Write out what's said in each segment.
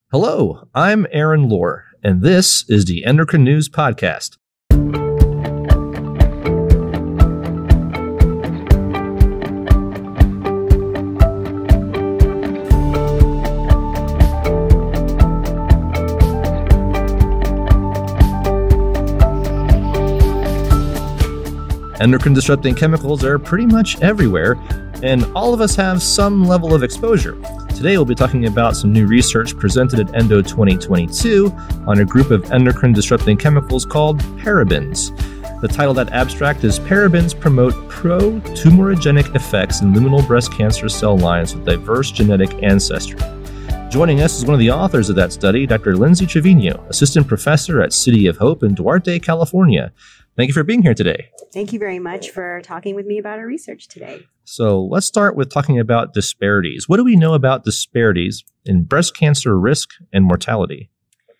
Hello, I'm Aaron Lohr, and this is the Endocrine News Podcast. Endocrine disrupting chemicals are pretty much everywhere, and all of us have some level of exposure. Today we'll be talking about some new research presented at Endo 2022 on a group of endocrine disrupting chemicals called parabens. The title of that abstract is Parabens Promote Pro-Tumorigenic Effects in Luminal Breast Cancer Cell Lines with Diverse Genetic Ancestry. Joining us is one of the authors of that study, Dr. Lindsay Trevino, Assistant Professor at City of Hope in Duarte, California. Thank you for being here today. Thank you very much for talking with me about our research today. So let's start with talking about disparities. What do we know about disparities in breast cancer risk and mortality?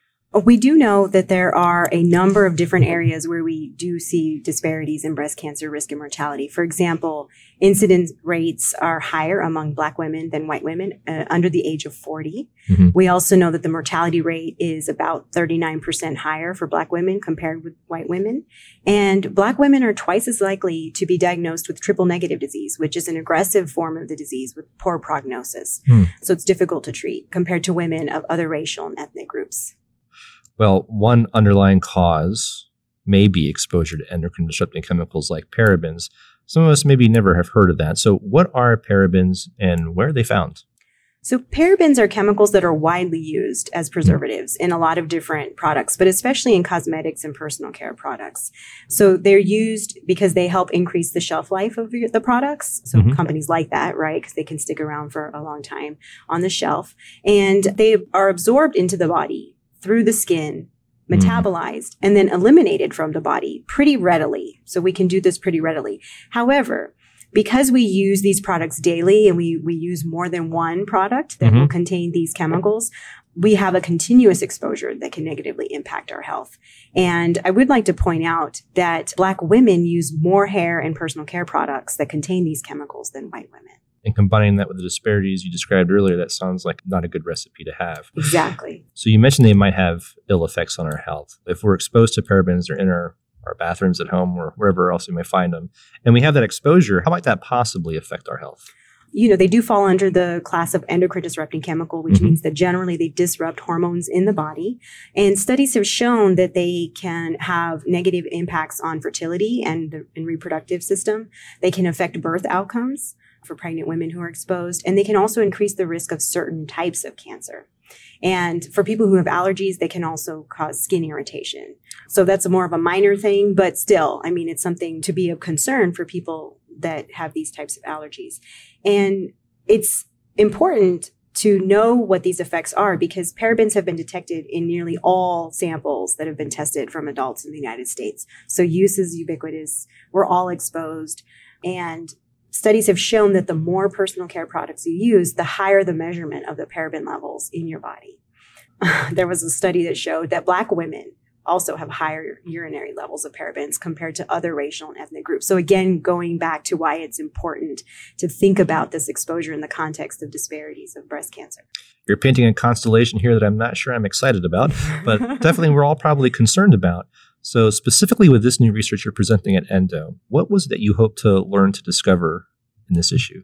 We do know that there are a number of different areas where we do see disparities in breast cancer risk and mortality. For example, incidence rates are higher among Black women than white women under the age of 40. Mm-hmm. We also know that the mortality rate is about 39% higher for Black women compared with white women. And Black women are twice as likely to be diagnosed with triple negative disease, which is an aggressive form of the disease with poor prognosis. So it's difficult to treat compared to women of other racial and ethnic groups. Well, one underlying cause may be exposure to endocrine disrupting chemicals like parabens. Some of us maybe never have heard of that. So what are parabens and where are they found? So parabens are chemicals that are widely used as preservatives in a lot of different products, but especially in cosmetics and personal care products. So they're used because they help increase the shelf life of the products. So companies like that, right? Because they can stick around for a long time on the shelf. And they are absorbed into the body through the skin, metabolized, and then eliminated from the body pretty readily. So we can do this pretty readily. However, because we use these products daily and we use more than one product that will contain these chemicals, we have a continuous exposure that can negatively impact our health. And I would like to point out that Black women use more hair and personal care products that contain these chemicals than white women. And combining that with the disparities you described earlier, that sounds like not a good recipe to have. Exactly. So you mentioned they might have ill effects on our health. If we're exposed to parabens, they're in our bathrooms at home or wherever else we may find them, and we have that exposure, how might that possibly affect our health? You know, they do fall under the class of endocrine disrupting chemical, which means that generally they disrupt hormones in the body. And studies have shown that they can have negative impacts on fertility and reproductive system. They can affect birth outcomes for pregnant women who are exposed, and they can also increase the risk of certain types of cancer. And for people who have allergies, they can also cause skin irritation. So that's more of a minor thing, but still, I mean, it's something to be of concern for people that have these types of allergies. And it's important to know what these effects are because parabens have been detected in nearly all samples that have been tested from adults in the United States. So use is ubiquitous. We're all exposed. And studies have shown that the more personal care products you use, the higher the measurement of the paraben levels in your body. There was a study that showed that Black women also have higher urinary levels of parabens compared to other racial and ethnic groups. So again, going back to why it's important to think about this exposure in the context of disparities of breast cancer. You're painting a constellation here that I'm not sure I'm excited about, but definitely we're all probably concerned about. So specifically with this new research you're presenting at Endo, what was it that you hope to learn to discover in this issue?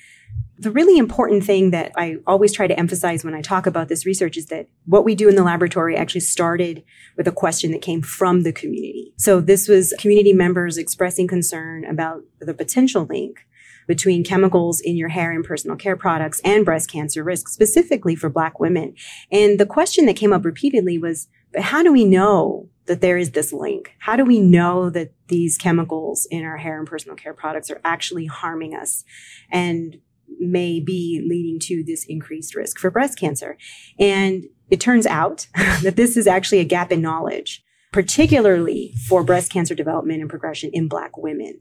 The really important thing that I always try to emphasize when I talk about this research is that what we do in the laboratory actually started with a question that came from the community. So this was community members expressing concern about the potential link between chemicals in your hair and personal care products and breast cancer risk, specifically for Black women. And the question that came up repeatedly was, but how do we know that there is this link? How do we know that these chemicals in our hair and personal care products are actually harming us and may be leading to this increased risk for breast cancer? And it turns out that this is actually a gap in knowledge, particularly for breast cancer development and progression in Black women.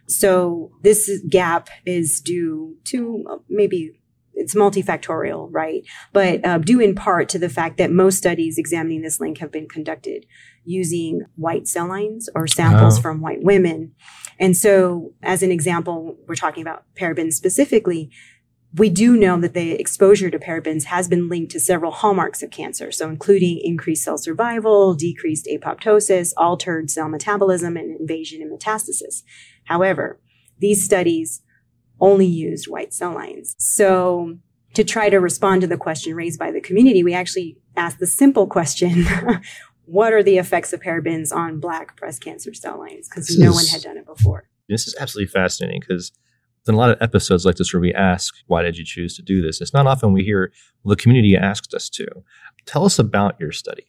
So this gap is due to maybe it's multifactorial, right? But due in part to the fact that most studies examining this link have been conducted using white cell lines or samples from white women. And so as an example, we're talking about parabens specifically. we do know that the exposure to parabens has been linked to several hallmarks of cancer, so including increased cell survival, decreased apoptosis, altered cell metabolism, and invasion and metastasis. However, these studies only used white cell lines. So to try to respond to the question raised by the community, we actually asked the simple question, what are the effects of parabens on Black breast cancer cell lines? Because no one had done it before. This is absolutely fascinating because in a lot of episodes like this where we ask, why did you choose to do this? It's not often we hear, well, the community asked us to. Tell us about your study.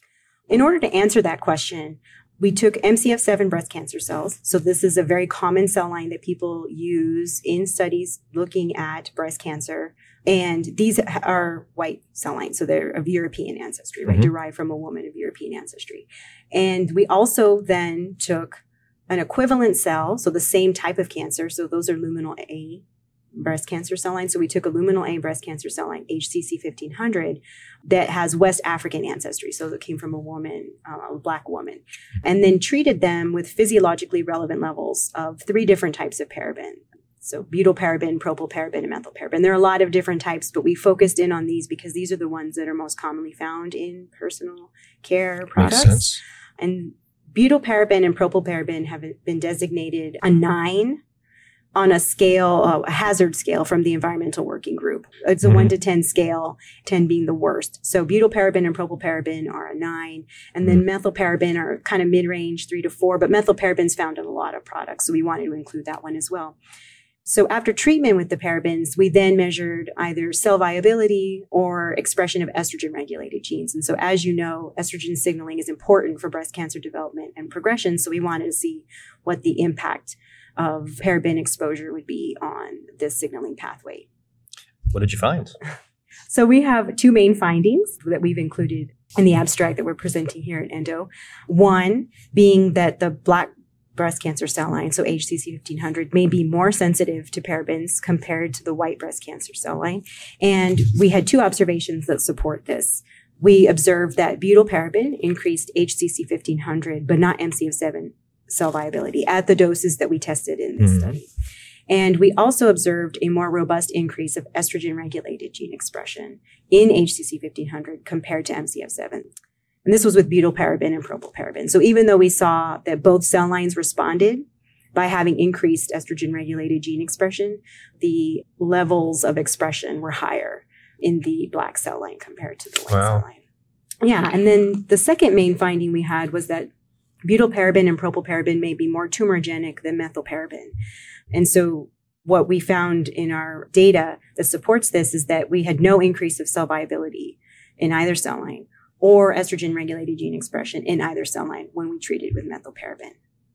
In order to answer that question, we took MCF7 breast cancer cells. So this is a very common cell line that people use in studies looking at breast cancer. And these are white cell lines. So they're of European ancestry, right? Derived from a woman of European ancestry. And we also then took an equivalent cell, so the same type of cancer. So those are luminal A breast cancer cell lines. So we took a luminal A breast cancer cell line, HCC 1500, that has West African ancestry. So it came from a woman, a Black woman, and then treated them with physiologically relevant levels of 3 different types of paraben. So butylparaben, propylparaben, and methylparaben. There are a lot of different types, but we focused in on these because these are the ones that are most commonly found in personal care products. Makes sense. And butylparaben and propylparaben have been designated a 9 on a scale, a hazard scale from the Environmental Working Group. It's a 1 to 10 scale, 10 being the worst. So butylparaben and propylparaben are a 9. And then methylparaben are kind of mid-range, 3 to 4. But methylparaben is found in a lot of products. So we wanted to include that one as well. So after treatment with the parabens, we then measured either cell viability or expression of estrogen-regulated genes. And so as you know, estrogen signaling is important for breast cancer development and progression. So we wanted to see what the impact of paraben exposure would be on this signaling pathway. What did you find? So we have 2 main findings that we've included in the abstract that we're presenting here at Endo. One being that the Black breast cancer cell line, so HCC 1500, may be more sensitive to parabens compared to the white breast cancer cell line. And we had 2 observations that support this. We observed that butylparaben increased HCC 1500, but not MCF7 cell viability at the doses that we tested in this study. And we also observed a more robust increase of estrogen-regulated gene expression in HCC 1500 compared to MCF7. And this was with butylparaben and propylparaben. So even though we saw that both cell lines responded by having increased estrogen-regulated gene expression, the levels of expression were higher in the Black cell line compared to the white cell line. Yeah, and then the second main finding we had was that butylparaben and propylparaben may be more tumorigenic than methylparaben. And so what we found in our data that supports this is that we had no increase of cell viability in either cell line or estrogen-regulated gene expression in either cell line when we treated with methylparaben.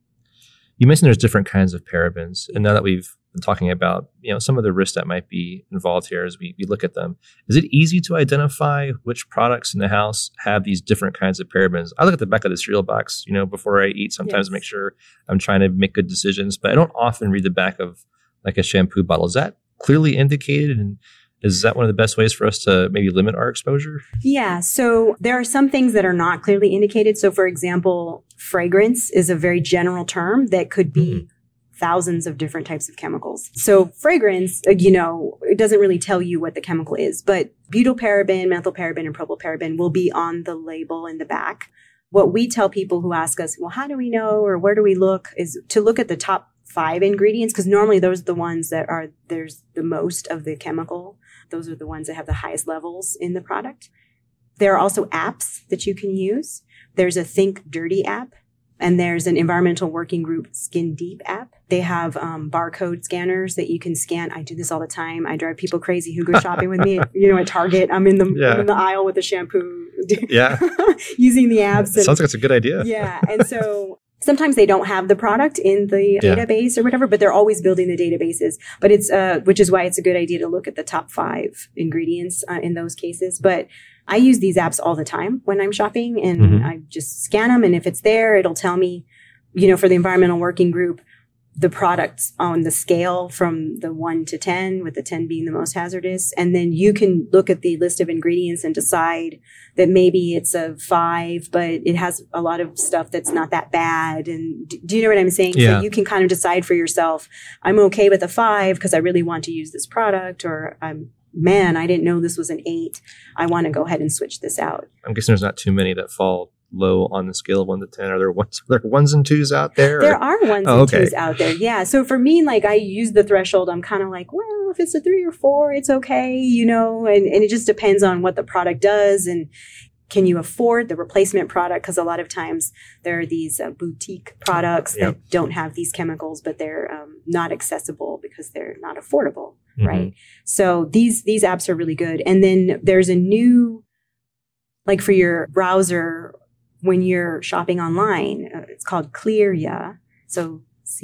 You mentioned there's different kinds of parabens. And now that we've been talking about, some of the risks that might be involved here as we look at them, is it easy to identify which products in the house have these different kinds of parabens? I look at the back of the cereal box, before I eat sometimes to make sure I'm trying to make good decisions, but I don't often read the back of like a shampoo bottle. Is that clearly indicated? And is that one of the best ways for us to maybe limit our exposure? Yeah. So there are some things that are not clearly indicated. So for example, fragrance is a very general term that could be thousands of different types of chemicals. So fragrance, it doesn't really tell you what the chemical is, but butylparaben, methylparaben, and propylparaben will be on the label in the back. What we tell people who ask us, well, how do we know or where do we look, is to look at the top 5 ingredients, because normally those are the ones that there's the most of the chemical. Those are the ones that have the highest levels in the product. There are also apps that you can use. There's a Think Dirty app, and there's an Environmental Working Group Skin Deep app. They have barcode scanners that you can scan. I do this all the time. I drive people crazy who go shopping with me. At Target, I'm in the aisle with the shampoo. Using the apps. Sounds like it's a good idea. Yeah, and so sometimes they don't have the product in the database or whatever, but they're always building the databases. But it's which is why it's a good idea to look at the top 5 ingredients in those cases. But I use these apps all the time when I'm shopping, and I just scan them. And if it's there, it'll tell me, for the Environmental Working Group, the products on the scale from the 1 to 10, with the 10 being the most hazardous. And then you can look at the list of ingredients and decide that maybe it's a 5, but it has a lot of stuff that's not that bad. And do you know what I'm saying? Yeah. So you can kind of decide for yourself, I'm okay with a 5 because I really want to use this product, or man, I didn't know this was an 8. I want to go ahead and switch this out. I'm guessing there's not too many that fall low on the scale of 1 to 10. Are there ones and twos out there? There are ones and twos out there. Yeah. So for me, like, I use the threshold. I'm kind of like, well, if it's a 3 or 4, it's okay, and it just depends on what the product does, and can you afford the replacement product? Because a lot of times there are these boutique products that don't have these chemicals, but they're not accessible because they're not affordable, right? So these apps are really good. And then there's a new, like, for your browser, when you're shopping online, it's called Clearya. So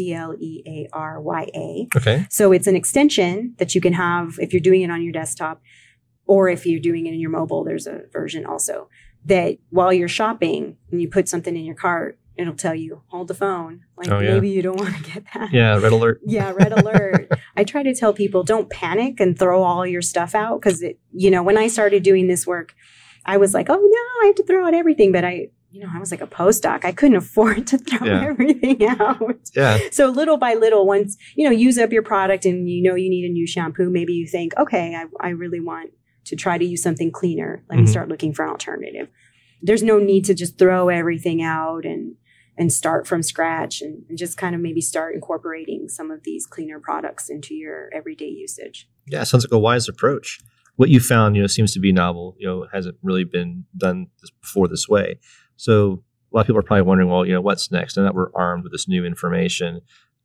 Clearya. Okay. So it's an extension that you can have if you're doing it on your desktop, or if you're doing it in your mobile. There's a version also that while you're shopping and you put something in your cart, it'll tell you, hold the phone. Like, maybe you don't want to get that. Yeah, red alert. Yeah, red alert. I try to tell people, don't panic and throw all your stuff out. Because, when I started doing this work, I was like, oh, no, I have to throw out everything. But I was like a postdoc. I couldn't afford to throw everything out. Yeah. So little by little, once, use up your product and you need a new shampoo, maybe you think, okay, I really want to try to use something cleaner. Let me start looking for an alternative. There's no need to just throw everything out and start from scratch, and just kind of maybe start incorporating some of these cleaner products into your everyday usage. Yeah, sounds like a wise approach. What you found, seems to be novel, hasn't really been done before this way. So a lot of people are probably wondering, well, what's next? Now that we're armed with this new information,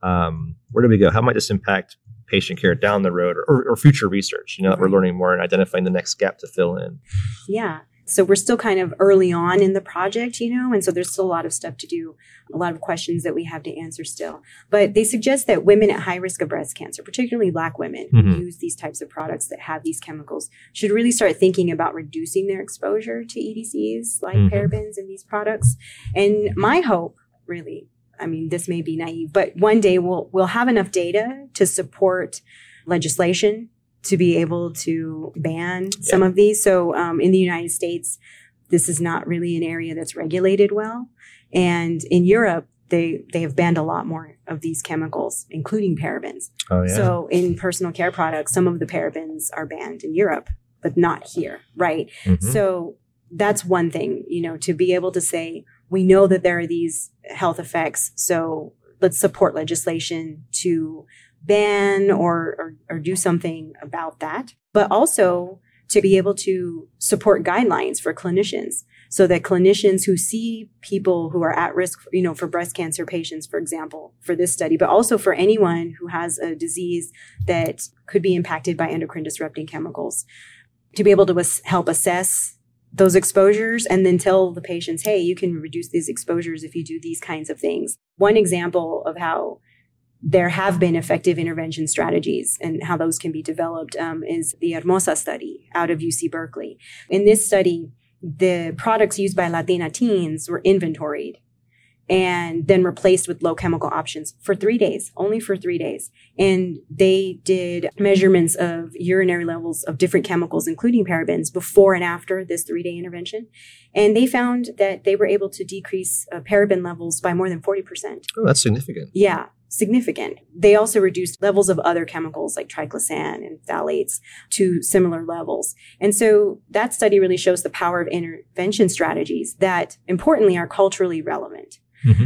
where do we go? How might this impact patient care down the road, or future research, that we're learning more and identifying the next gap to fill in? Yeah. So we're still kind of early on in the project, and so there's still a lot of stuff to do, a lot of questions that we have to answer still. But they suggest that women at high risk of breast cancer, particularly Black women who use these types of products that have these chemicals, should really start thinking about reducing their exposure to EDCs like parabens in these products. And my hope, really, this may be naive, but one day we'll have enough data to support legislation to be able to ban some of these. So in the United States, this is not really an area that's regulated well. And in Europe, they have banned a lot more of these chemicals, including parabens. Oh, yeah. So in personal care products, some of the parabens are banned in Europe, but not here, right? So that's one thing, to be able to say, we know that there are these health effects, so let's support legislation to ban or do something about that, but also to be able to support guidelines for clinicians, so that clinicians who see people who are at risk, for breast cancer patients, for example, for this study, but also for anyone who has a disease that could be impacted by endocrine disrupting chemicals, to be able to help assess those exposures and then tell the patients, hey, you can reduce these exposures if you do these kinds of things. One example of how there have been effective intervention strategies and how those can be developed is the Hermosa study out of UC Berkeley. In this study, the products used by Latina teens were inventoried and then replaced with low chemical options for 3 days, only for 3 days. And they did measurements of urinary levels of different chemicals, including parabens, before and after this 3-day intervention. And they found that they were able to decrease paraben levels by more than 40%. Oh, that's significant. Yeah, significant. They also reduced levels of other chemicals like triclosan and phthalates to similar levels. And so that study really shows the power of intervention strategies that, importantly, are culturally relevant.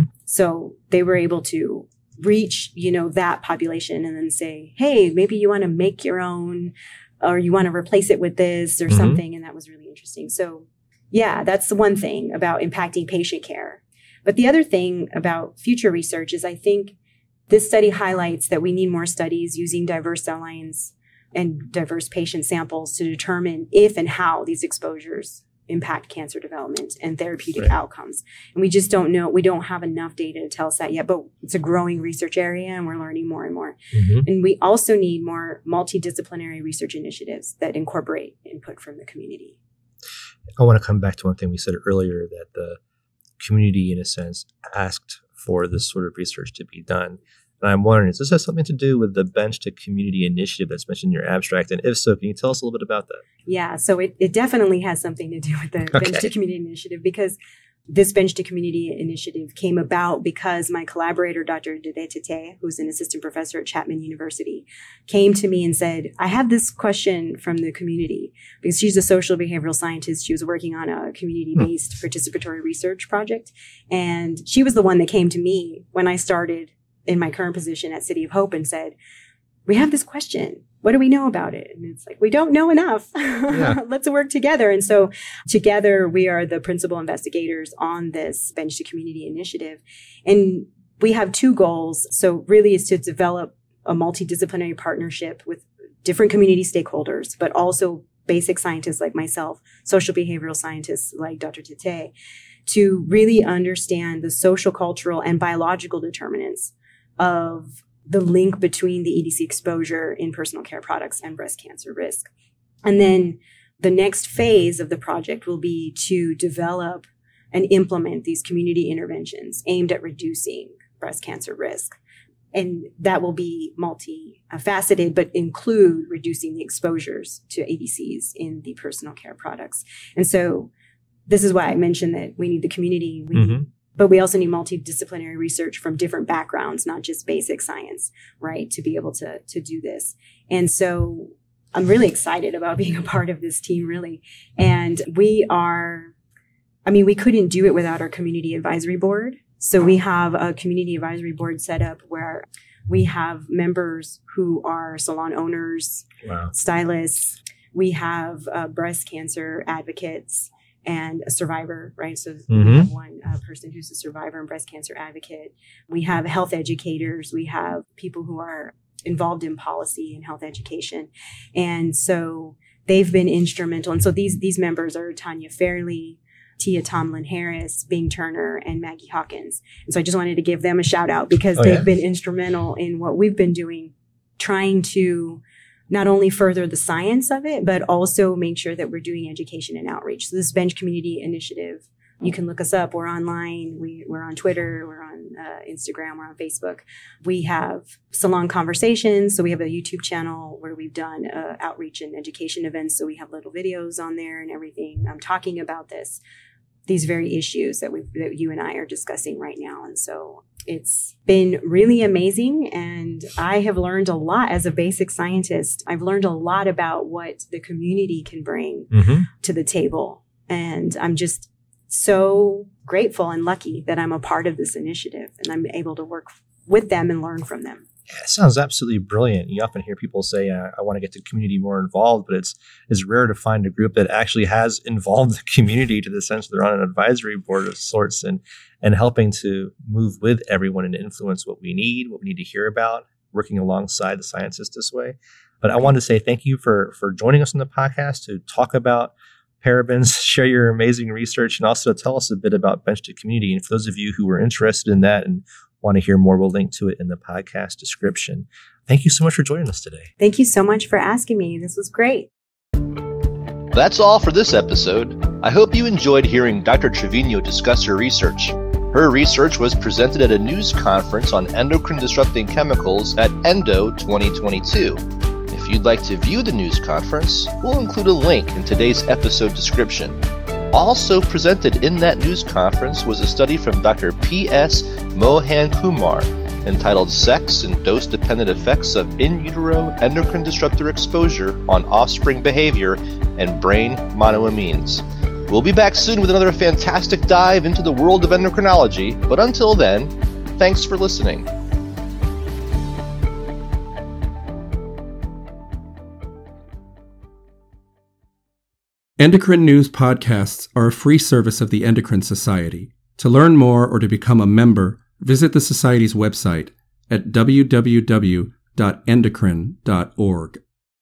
So they were able to reach, that population and then say, hey, maybe you want to make your own, or you want to replace it with this or something. And that was really interesting. So yeah, that's the one thing about impacting patient care. But the other thing about future research is I think this study highlights that we need more studies using diverse cell lines and diverse patient samples to determine if and how these exposures impact cancer development and therapeutic outcomes. And we just don't know. We don't have enough data to tell us that yet, but it's a growing research area and we're learning more and more. And we also need more multidisciplinary research initiatives that incorporate input from the community. I want to come back to one thing we said earlier, that the community, in a sense, asked for this sort of research to be done. And I'm wondering, does this have something to do with the Bench to Community initiative that's mentioned in your abstract? And if so, can you tell us a little bit about that? Yeah, so it definitely has something to do with the Bench to Community initiative, because this Bench to Community initiative came about because my collaborator, Dr. Dede Tete, who's an assistant professor at Chapman University, came to me and said, I have this question from the community, because she's a social behavioral scientist. She was working on a community-based participatory research project. And she was the one that came to me when I started in my current position at City of Hope and said, we have this question. What do we know about it? And it's like, we don't know enough. Yeah. Let's work together. And so together we are the principal investigators on this Bench to Community initiative. And we have two goals. So really is to develop a multidisciplinary partnership with different community stakeholders, but also basic scientists like myself, social behavioral scientists like Dr. Tete, to really understand the social, cultural, and biological determinants of the link between the EDC exposure in personal care products and breast cancer risk. And then the next phase of the project will be to develop and implement these community interventions aimed at reducing breast cancer risk. And that will be multifaceted, but include reducing the exposures to ADCs in the personal care products. And so this is why I mentioned that we need the community, but we also need multidisciplinary research from different backgrounds, not just basic science, right, to be able to do this. And so I'm really excited about being a part of this team, really. And we couldn't do it without our community advisory board. So we have a community advisory board set up where we have members who are salon owners, stylists. We have breast cancer advocates, and a survivor, right? So we have one person who's a survivor and breast cancer advocate. We have health educators. We have people who are involved in policy and health education. And so they've been instrumental. And so these members are Tanya Fairley, Tia Tomlin Harris, Bing Turner, and Maggie Hawkins. And so I just wanted to give them a shout out because they've been instrumental in what we've been doing, trying to not only further the science of it, but also make sure that we're doing education and outreach. So this Bench Community initiative, you can look us up. We're online. We're on Twitter. We're on Instagram. We're on Facebook. We have Salon Conversations. So we have a YouTube channel where we've done outreach and education events. So we have little videos on there and everything. I'm talking about these very issues that you and I are discussing right now. And so it's been really amazing. And I have learned a lot as a basic scientist. I've learned a lot about what the community can bring to the table. And I'm just so grateful and lucky that I'm a part of this initiative and I'm able to work with them and learn from them. Yeah, it sounds absolutely brilliant. You often hear people say, I want to get the community more involved, but it's rare to find a group that actually has involved the community to the sense that they're on an advisory board of sorts and helping to move with everyone and influence what we need to hear about, working alongside the scientists this way. But I wanted to say thank you for joining us on the podcast to talk about parabens, share your amazing research, and also tell us a bit about Bench to Community. And for those of you who are interested in that and want to hear more, we'll link to it in the podcast description. Thank you so much for joining us today. Thank you so much for asking me. This was great. That's all for this episode. I hope you enjoyed hearing Dr. Trevino discuss her research. Her research was presented at a news conference on endocrine-disrupting chemicals at ENDO 2022. If you'd like to view the news conference, we'll include a link in today's episode description. Also presented in that news conference was a study from Dr. P.S. Mohan Kumar entitled Sex and Dose-Dependent Effects of In Utero Endocrine Disruptor Exposure on Offspring Behavior and Brain Monoamines. We'll be back soon with another fantastic dive into the world of endocrinology, but until then, thanks for listening. Endocrine News podcasts are a free service of the Endocrine Society. To learn more or to become a member, visit the Society's website at www.endocrine.org.